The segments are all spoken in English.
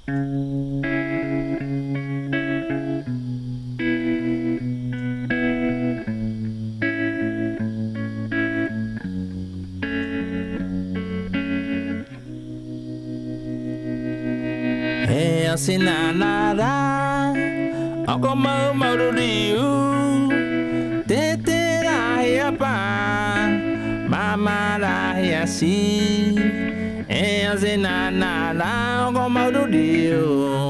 Hey, I see nada. Ako mauduriu. Tete rahia pa. Mama rahia si. Hey, I see nada. Ako mauduriu.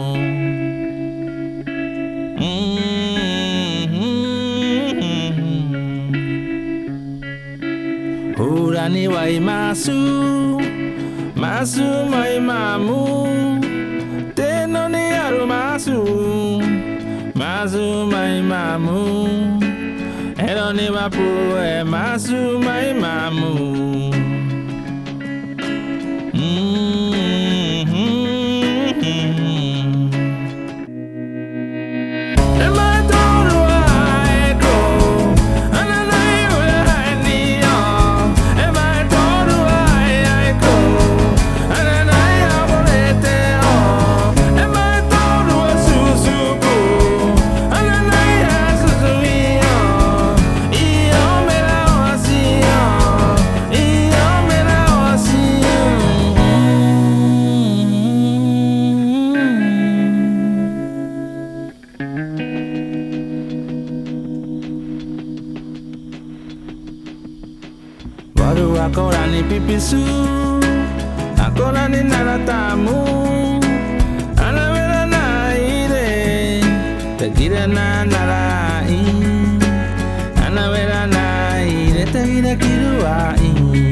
Hurani wai masu. Masu mai mamu. Tenoni aru masu. Masu mai mamu. Eroni mapu e masu mai mamu. Baru aku rani pipisu, aku rani naratamu. Ana vera naire, tegira na narai. Ana vera naire, tegira kiruai.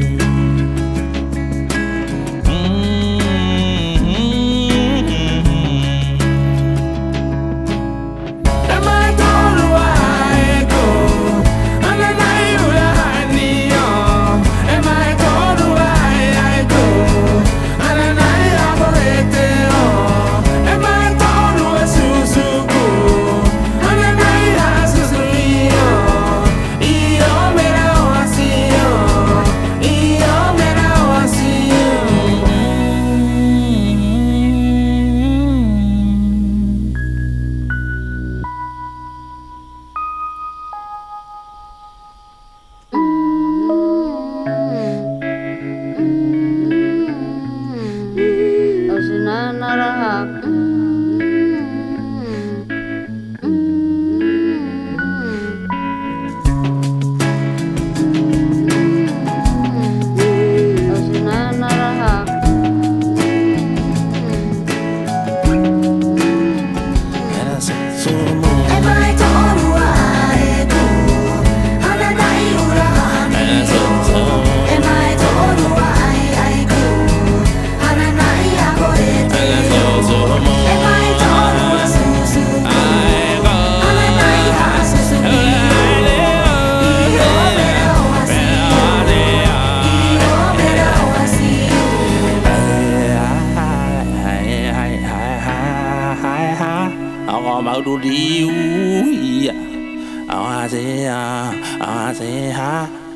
Ako mauduriu, iya. Awase ha.